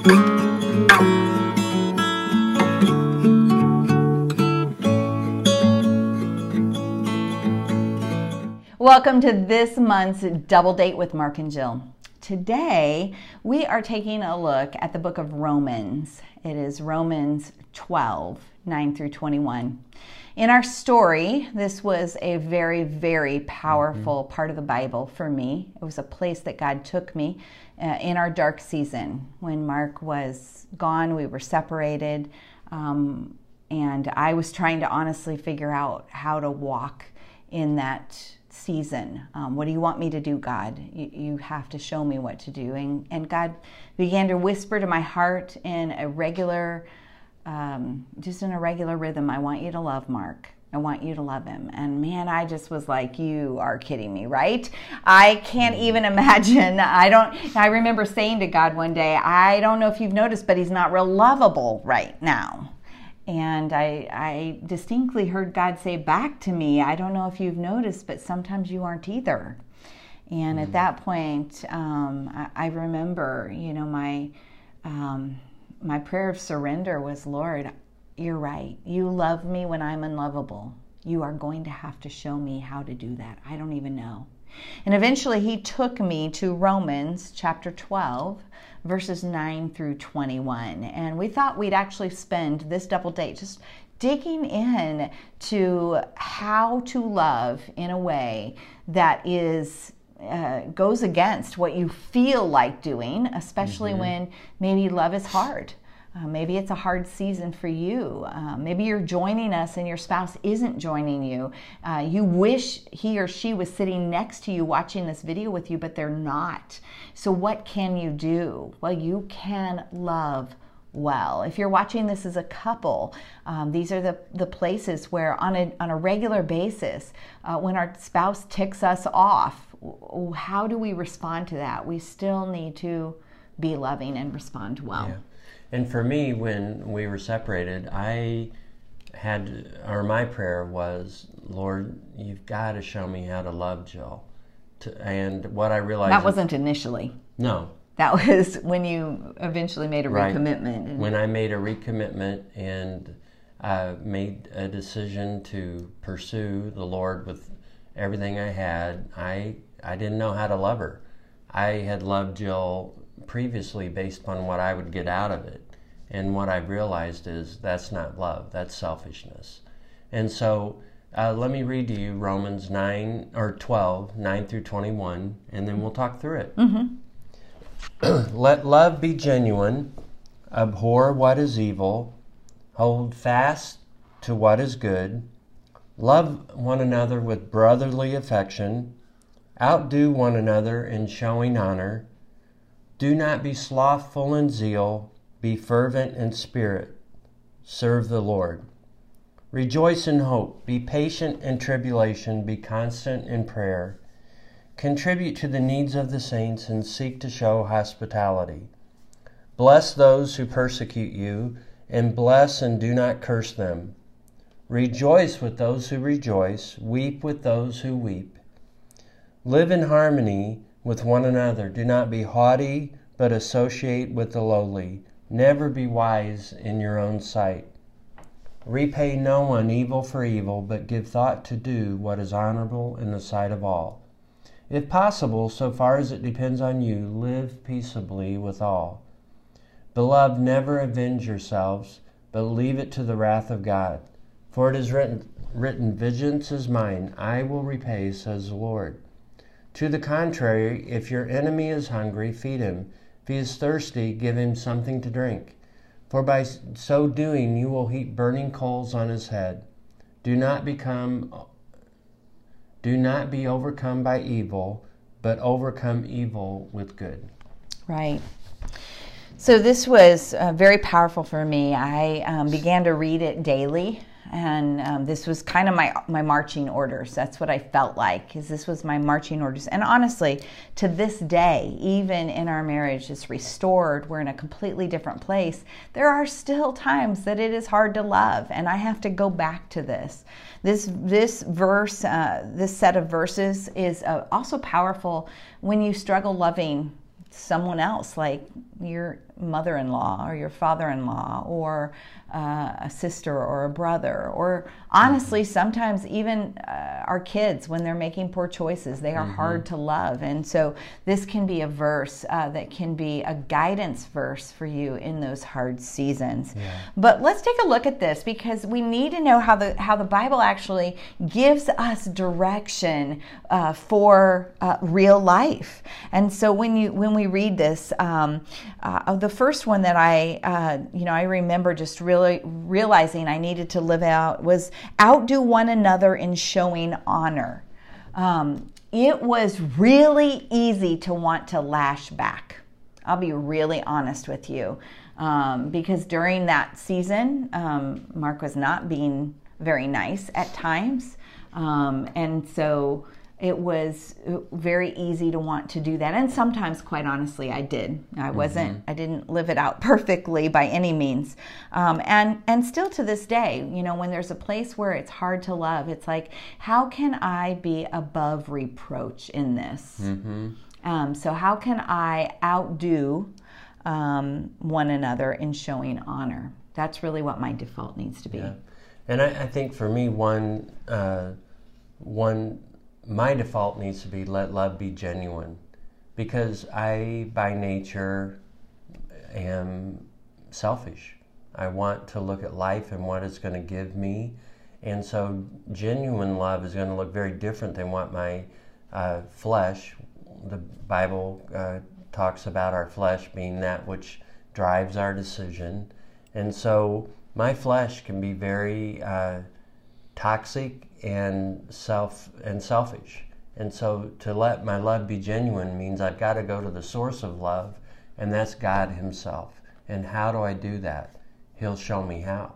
Welcome to this month's Double Date with Mark and Jill. Today, we are taking a look at the book of Romans. It is Romans 12, 9 through 21. In our story, this was a very, very powerful part of the Bible for me. It was a place that God took me in our dark season. When Mark was gone, we were separated, and I was trying to honestly figure out how to walk in that season. What do you want me to do, God? You have to show me what to do. And God began to whisper to my heart in a regular, just in a regular rhythm, I want you to love Mark. I want you to love him. And man, I just was like, you are kidding me, right? I can't even imagine. I remember saying to God one day, I don't know if you've noticed, but he's not real lovable right now. And I distinctly heard God say back to me, I don't know if you've noticed, but sometimes you aren't either. And at that point, I remember, my prayer of surrender was, Lord, you're right. You love me when I'm unlovable. You are going to have to show me how to do that. I don't even know. And eventually he took me to Romans chapter 12, verses 9 through 21. And we thought we'd actually spend this double date just digging in to how to love in a way that is goes against what you feel like doing, especially when maybe love is hard. Maybe it's a hard season for you. Maybe you're joining us and your spouse isn't joining you. You wish he or she was sitting next to you watching this video with you, but they're not. So what can you do? Well, you can love well. If you're watching this as a couple, these are the places where on a regular basis, when our spouse ticks us off, how do we respond to that? We still need to be loving and respond well. Yeah. And for me, when we were separated, my prayer was, Lord, you've got to show me how to love Jill. And what I realized... That wasn't initially. No. That was when you eventually made a recommitment. When I made a recommitment and made a decision to pursue the Lord with everything I had, I didn't know how to love her. I had loved Jill previously based upon what I would get out of it. And what I've realized is that's not love, that's selfishness. And so let me read to you Romans 12, 9 through 21, and then we'll talk through it. Let love be genuine, abhor what is evil, hold fast to what is good, love one another with brotherly affection, outdo one another in showing honor, do not be slothful in zeal, be fervent in spirit, serve the Lord. Rejoice in hope, be patient in tribulation, be constant in prayer. Contribute to the needs of the saints and seek to show hospitality. Bless those who persecute you, and bless and do not curse them. Rejoice with those who rejoice, weep with those who weep. Live in harmony with one another. Do not be haughty, but associate with the lowly. Never be wise in your own sight. Repay no one evil for evil, but give thought to do what is honorable in the sight of all. If possible, so far as it depends on you, live peaceably with all. Beloved, never avenge yourselves, but leave it to the wrath of God. For it is written, vengeance is mine, I will repay, says the Lord. To the contrary, if your enemy is hungry, feed him. If he is thirsty, give him something to drink. For by so doing, you will heap burning coals on his head. Do not be overcome by evil, but overcome evil with good. Right. So this was very powerful for me. I began to read it daily. And this was kind of my marching orders. That's what I felt like, is this was my marching orders. And honestly, to this day, even in our marriage, it's restored. We're in a completely different place. There are still times that it is hard to love, and I have to go back to this. This verse, this set of verses is also powerful when you struggle loving someone else, like your mother-in-law or your father-in-law or a sister or a brother, or honestly, sometimes even our kids, when they're making poor choices, they are hard to love. And so this can be a verse that can be a guidance verse for you in those hard seasons. Yeah. But let's take a look at this, because we need to know how the Bible actually gives us direction for real life. And so when we read this, the first one that I remember just really realizing I needed to live out was outdo one another in showing honor. It was really easy to want to lash back. I'll be really honest with you, because during that season, Mark was not being very nice at times, and so it was very easy to want to do that. And sometimes, quite honestly, I did. I didn't live it out perfectly by any means. And still to this day, when there's a place where it's hard to love, it's like, how can I be above reproach in this? So how can I outdo one another in showing honor? That's really what my default needs to be. Yeah. And I think for me, my default needs to be let love be genuine, because I, by nature, am selfish. I want to look at life and what it's going to give me. And so genuine love is going to look very different than what my flesh, the Bible talks about our flesh being that which drives our decision. And so my flesh can be very toxic and selfish. And so to let my love be genuine means I've got to go to the source of love, and that's God himself. And how do I do that? He'll show me how.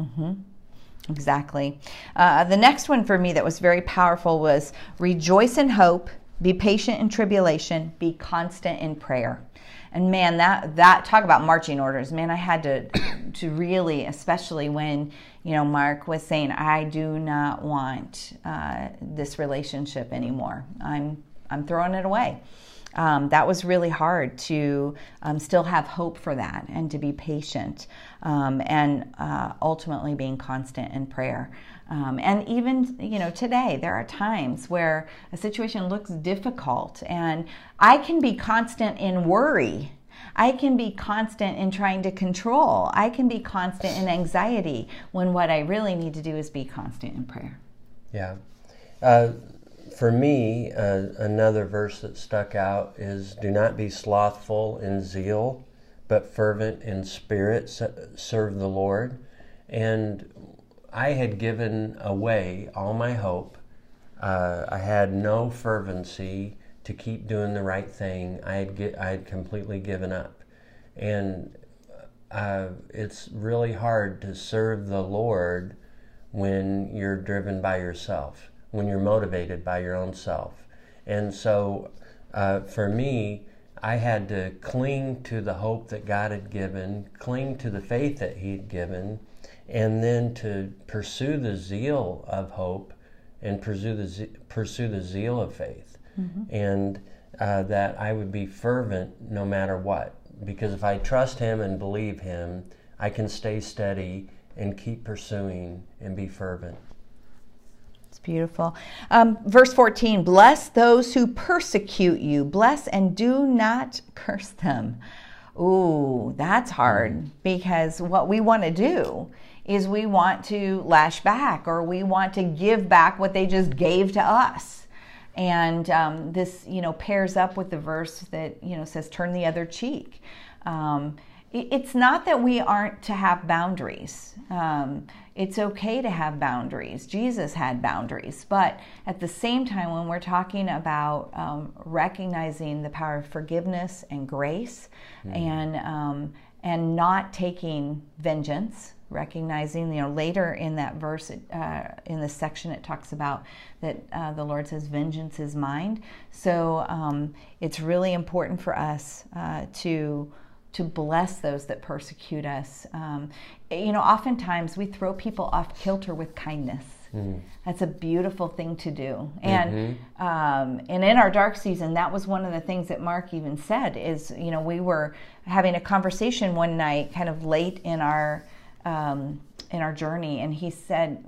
Exactly. The next one for me that was very powerful was rejoice in hope, be patient in tribulation, be constant in prayer. And man, that talk about marching orders, man, I had to really, especially when, Mark was saying, I do not want this relationship anymore. I'm throwing it away. That was really hard to still have hope for that and to be patient, and ultimately being constant in prayer. And even, today, there are times where a situation looks difficult, and I can be constant in worry. I can be constant in trying to control. I can be constant in anxiety, when what I really need to do is be constant in prayer. Yeah. For me, another verse that stuck out is, do not be slothful in zeal, but fervent in spirit, serve the Lord. And I had given away all my hope. I had no fervency to keep doing the right thing. I had completely given up. And it's really hard to serve the Lord when you're driven by yourself, when you're motivated by your own self. And so for me, I had to cling to the hope that God had given, cling to the faith that he had given, and then to pursue the zeal of hope and pursue the zeal of faith. And that I would be fervent no matter what. Because if I trust him and believe him, I can stay steady and keep pursuing and be fervent. It's beautiful. Verse 14, bless those who persecute you. Bless and do not curse them. Ooh, that's hard, because what we want to do is we want to lash back, or we want to give back what they just gave to us. And this, pairs up with the verse that, says, turn the other cheek. It's not that we aren't to have boundaries. It's okay to have boundaries. Jesus had boundaries. But at the same time, when we're talking about recognizing the power of forgiveness and grace, and not taking vengeance, recognizing, later in that verse, in this section, it talks about that the Lord says, vengeance is mine. So it's really important for us to bless those that persecute us. Oftentimes we throw people off kilter with kindness. That's a beautiful thing to do. And in our dark season, that was one of the things that Mark even said is, we were having a conversation one night kind of late in our journey, and he said,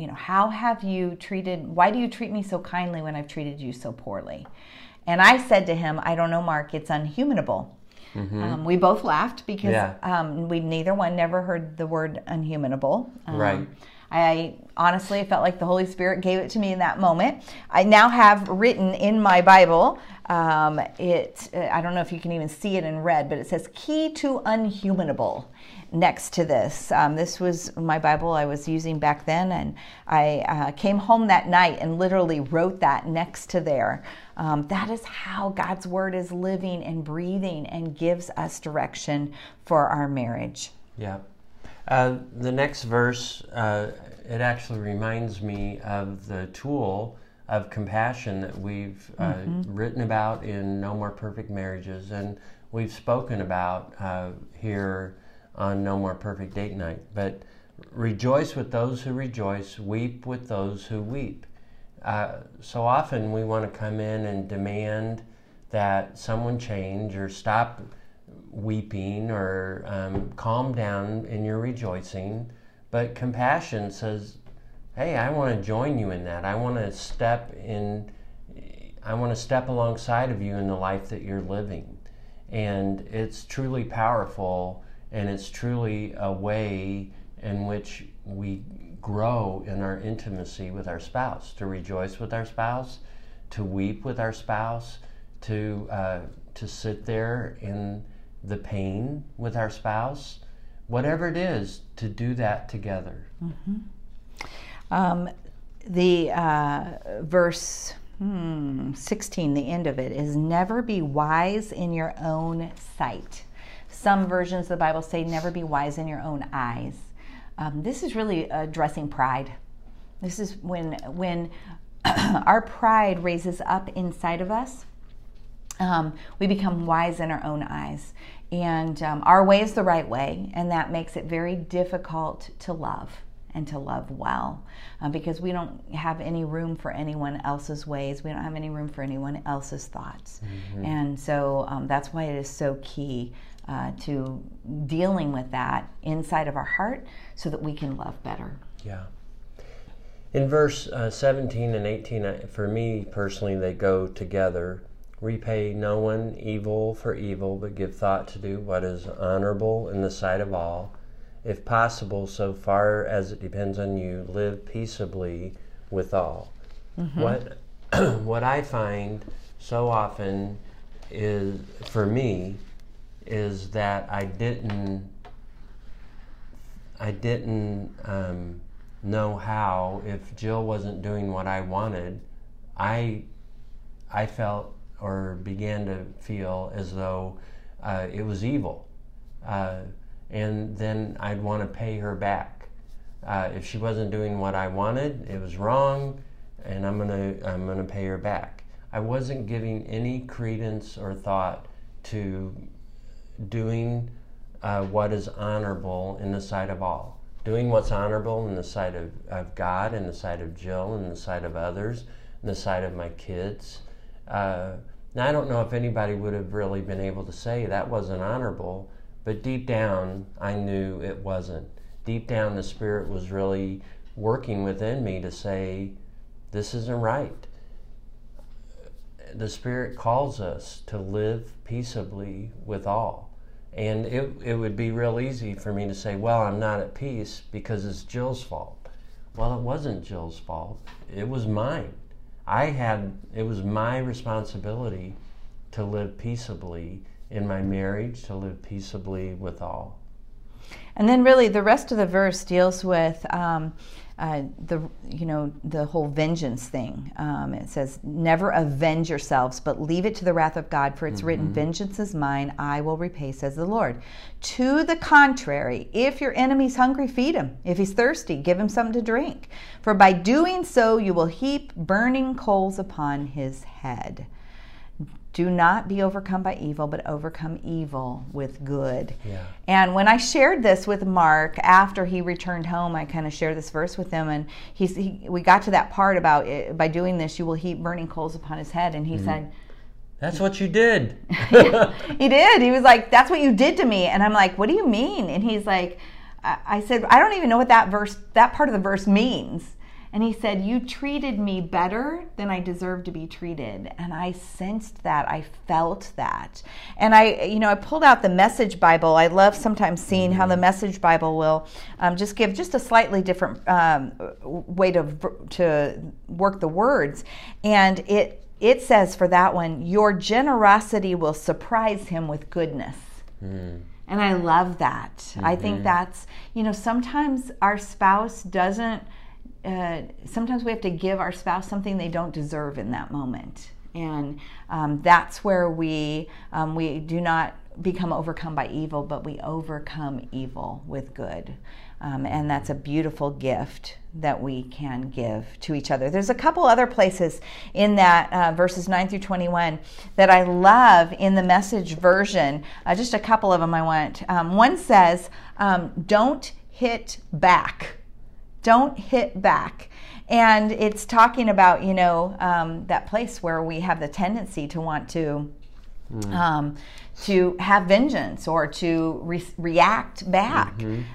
why do you treat me so kindly when I've treated you so poorly? And I said to him, I don't know, Mark, it's unhumanable. We both laughed because we neither one never heard the word unhumanable. Right. I honestly felt like the Holy Spirit gave it to me in that moment. I now have written in my Bible, I don't know if you can even see it in red, but it says key to unhumanable next to this. This was my Bible I was using back then, and I came home that night and literally wrote that next to there. That is how God's Word is living and breathing and gives us direction for our marriage. Yeah. The next verse, it actually reminds me of the tool of compassion that we've written about in No More Perfect Marriages, and we've spoken about here on No More Perfect Date Night. But rejoice with those who rejoice, weep with those who weep. So often we want to come in and demand that someone change or stop weeping or calm down in your rejoicing. But compassion says, hey, I want to join you in that. I want to step alongside of you in the life that you're living. And it's truly powerful, and it's truly a way in which we grow in our intimacy with our spouse, to rejoice with our spouse, to weep with our spouse, to sit there in the pain with our spouse, whatever it is, to do that together. The verse 16, the end of it, is never be wise in your own sight. Some versions of the Bible say never be wise in your own eyes. This is really addressing pride. This is when our pride raises up inside of us, we become wise in our own eyes. And our way is the right way, and that makes it very difficult to love and to love well, because we don't have any room for anyone else's ways. We don't have any room for anyone else's thoughts. And so that's why it is so key to dealing with that inside of our heart so that we can love better. Yeah. In verse 17 and 18, for me personally, they go together. Repay no one evil for evil, but give thought to do what is honorable in the sight of all. If possible, so far as it depends on you, live peaceably with all. What I find so often is, for me, is that I didn't know how, if Jill wasn't doing what I wanted, I felt or began to feel as though it was evil. And then I'd want to pay her back. If she wasn't doing what I wanted, it was wrong, and I'm gonna pay her back. I wasn't giving any credence or thought to doing what is honorable in the sight of all. Doing what's honorable in the sight of God, in the sight of Jill, in the sight of others, in the sight of my kids. Now, I don't know if anybody would have really been able to say that wasn't honorable, but deep down, I knew it wasn't. Deep down, the Spirit was really working within me to say, this isn't right. The Spirit calls us to live peaceably with all. And it would be real easy for me to say, well, I'm not at peace because it's Jill's fault. Well, it wasn't Jill's fault. It was mine. It was my responsibility to live peaceably in my marriage, to live peaceably with all. And then really the rest of the verse deals with the whole vengeance thing. It says, never avenge yourselves, but leave it to the wrath of God, for it's written, vengeance is mine, I will repay, says the Lord. To the contrary, if your enemy's hungry, feed him. If he's thirsty, give him something to drink. For by doing so, you will heap burning coals upon his head. Do not be overcome by evil, but overcome evil with good. Yeah. And when I shared this with Mark after he returned home, I kind of shared this verse with him, and we got to that part about by doing this, you will heap burning coals upon his head, and he said, "That's what you did." He did. He was like, "That's what you did to me." And I'm like, "What do you mean?" And he's like, I said, "I don't even know what that part of the verse means." And he said, "You treated me better than I deserved to be treated." And I sensed that. I felt that. And I pulled out the Message Bible. I love sometimes seeing how the Message Bible will just give just a slightly different way to work the words. And it says for that one, "Your generosity will surprise him with goodness." And I love that. I think that's, sometimes our spouse doesn't, sometimes we have to give our spouse something they don't deserve in that moment. And that's where we do not become overcome by evil, but we overcome evil with good. And that's a beautiful gift that we can give to each other. There's a couple other places in that verses 9 through 21 that I love in the Message version. Just a couple of them I want. One says, don't hit back. Don't hit back. And it's talking about, that place where we have the tendency to want to have vengeance or to react back.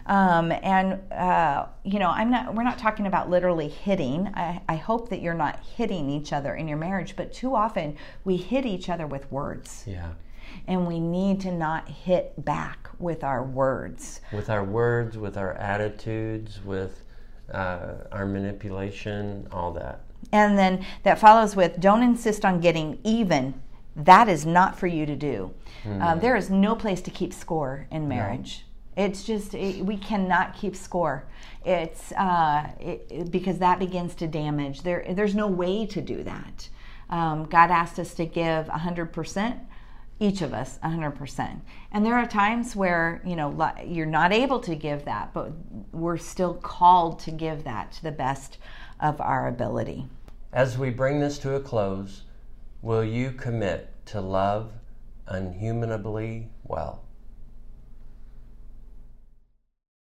We're not talking about literally hitting. I hope that you're not hitting each other in your marriage, but too often we hit each other with words. Yeah. And we need to not hit back with our words. With our words, with our attitudes, with our manipulation, all that. And then that follows with, don't insist on getting even. That is not for you to do. There is no place to keep score in marriage. No. It's just, we cannot keep score. It's because that begins to damage. There's no way to do that. God asked us to give 100%. Each of us 100%. And there are times where, you're not able to give that, but we're still called to give that to the best of our ability. As we bring this to a close, will you commit to love unhumanably well?